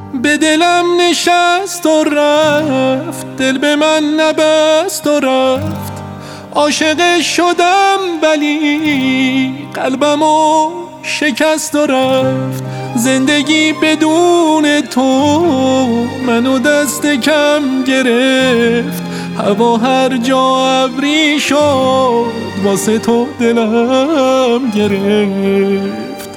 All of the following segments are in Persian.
به دلم نشست و رفت، دل به من نبست و رفت. عاشق شدم ولی قلبمو شکست و رفت. زندگی بدون تو منو دست کم گرفت. هوا هر جا ابری شد واسه تو دلم گرفت.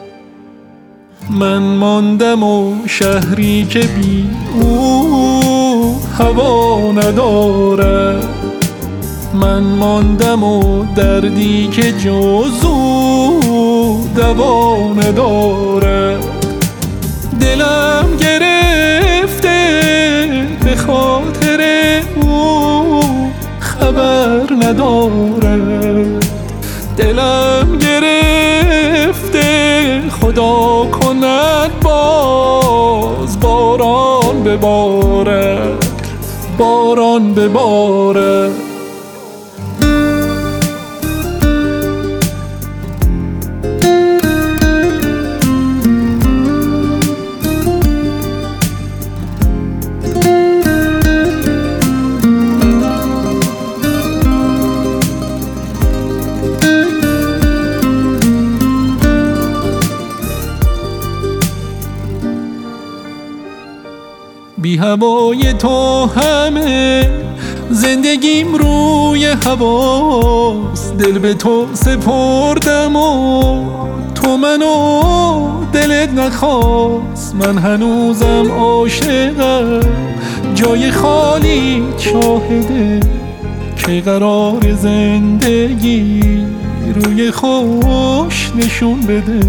من ماندم و شهری که بی او هوا نداره. من ماندم و دردی که جز او دوا نداره. دلم گرفته به خاطر او خبر نداره. دلم گرفته خدا کند باز باران ببارد، باران ببارد. بی هوای تو همه زندگیم روی هواست. دل به تو سپردم و تو منو دلت نخواست. من هنوزم عاشقم، جای خالی شاهده که قرار زندگی روی خوش نشون بده.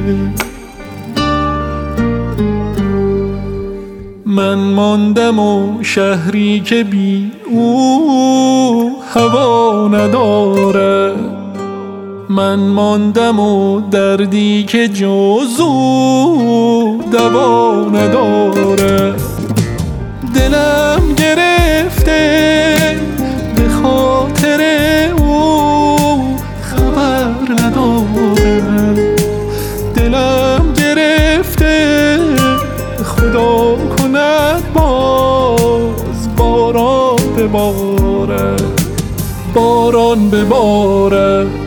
من ماندم و شهری که بی او هوا نداره. من ماندم و دردی که جز او دوا نداره. دلم گرفته به خاطر او خبر نداره. دلم گرفته خدا کند باز باران ببارد، باران ببارد.